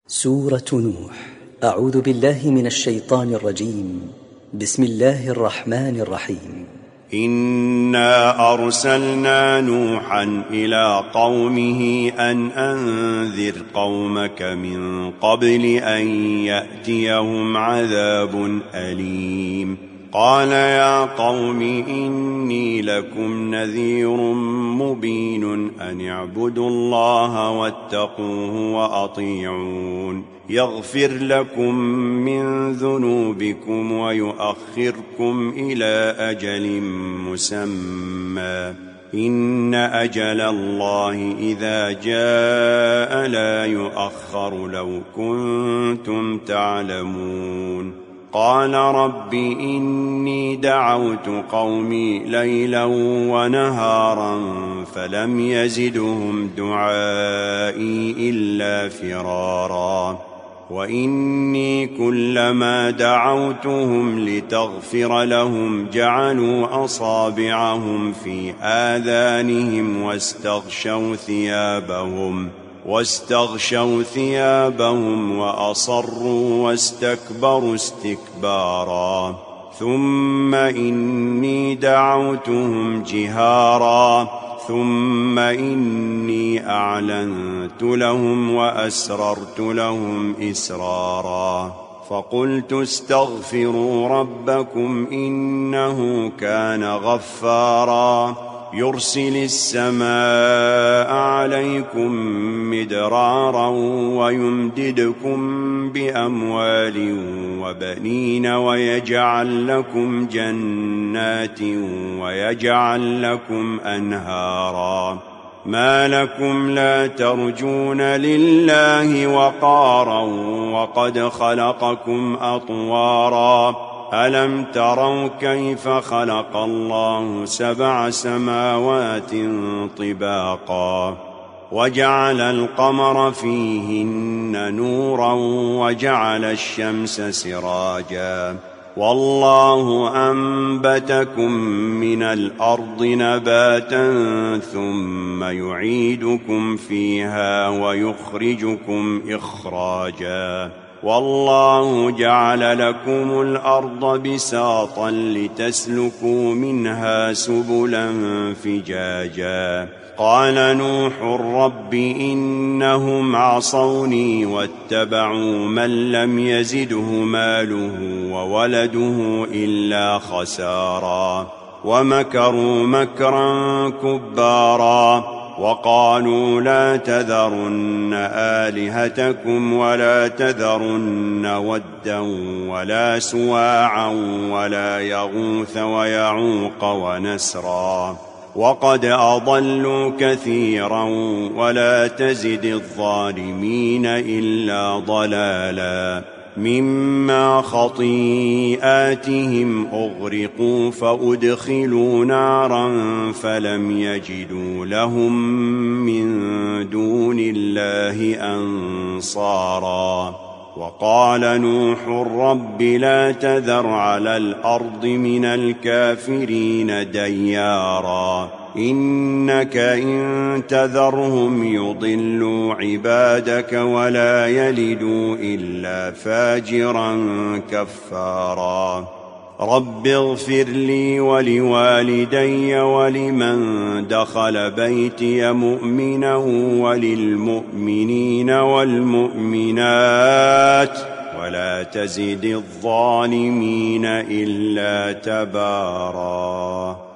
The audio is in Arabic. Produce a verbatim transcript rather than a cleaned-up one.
سورة نوح. أعوذ بالله من الشيطان الرجيم. بسم الله الرحمن الرحيم. إنا أرسلنا نوحا إلى قومه أن أنذر قومك من قبل أن يأتيهم عذاب أليم. قال يا قوم إني لكم نذير مبين أن اعبدوا الله واتقوه وأطيعون يغفر لكم من ذنوبكم ويؤخركم إلى أجل مسمى إن أجل الله إذا جاء لا يؤخر لو كنتم تعلمون. قال رب إني دعوت قومي ليلا ونهارا فلم يزدهم دعائي إلا فرارا وإني كلما دعوتهم لتغفر لهم جعلوا أصابعهم في آذانهم واستغشوا ثيابهم واستغشوا ثيابهم وأصروا واستكبروا استكبارا ثم إني دعوتهم جهارا ثم إني أعلنت لهم وأسررت لهم إسرارا فقلت استغفروا ربكم إنه كان غفارا يرسل السماء عليكم مدرارا ويمددكم بأموال وبنين ويجعل لكم جنات ويجعل لكم أنهارا ما لكم لا ترجون لله وقارا وقد خلقكم أطوارا ألم تروا كيف خلق الله سبع سماوات طباقا وجعل القمر فيهن نورا وجعل الشمس سراجا والله أنبتكم من الأرض نباتا ثم يعيدكم فيها ويخرجكم إخراجا والله جعل لكم الأرض بساطا لتسلكوا منها سبلا فجاجا قال نوح رب إنهم عصوني واتبعوا من لم يزده ماله وولده إلا خسارا ومكروا مكرا كبارا وقالوا لا تذرن آلهتكم ولا تذرن ودا ولا سواعا ولا يغوث ويعوق ونسرا وقد أضلوا كثيرا ولا تزد الظالمين إلا ضلالا مما خطيئاتهم أغرقوا فأدخلوا نارا فلم يجدوا لهم من دون الله أنصارا وقال نوح رب لا تذر على الأرض من الكافرين ديارا إنك إن تذرهم يضلوا عبادك ولا يلدوا إلا فاجرا كفارا رب اغفر لي ولوالدي ولمن دخل بيتي مؤمنا وللمؤمنين والمؤمنات ولا تزد الظالمين إلا تبارا.